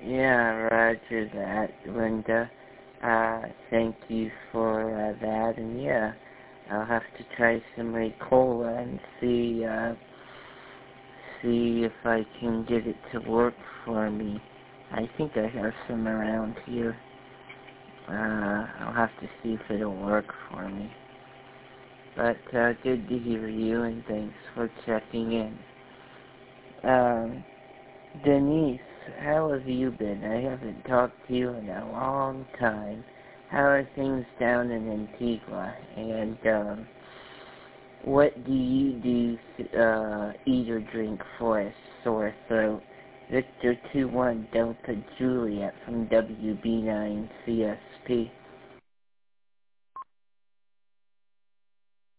Yeah, roger that, Linda. Thank you for that, and yeah, I'll have to try some Ricola and see if I can get it to work for me. I think I have some around here. I'll have to see if it'll work for me. But, good to hear you, and thanks for checking in. Denise, how have you been? I haven't talked to you in a long time. How are things down in Antigua? And, what do you do, eat or drink for a sore throat? Victor 21 Delta Juliet from WB9 CSP.